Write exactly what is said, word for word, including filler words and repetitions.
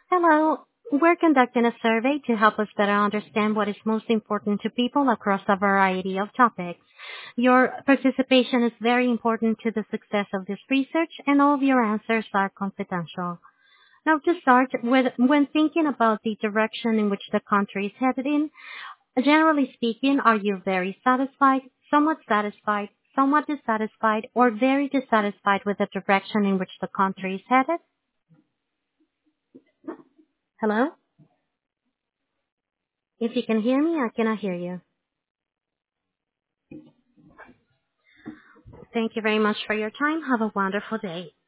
Hello. We're conducting a survey to help us better understand what is most important to people across a variety of topics. Your participation is very important to the success of this research, and all of your answers are confidential. Now, to start with, when thinking about the direction in which the country is headed in, generally speaking, are you very satisfied, somewhat satisfied, somewhat dissatisfied, or very dissatisfied with the direction in which the country is headed? Hello? If you can hear me, I cannot hear you. Thank you very much for your time. Have a wonderful day.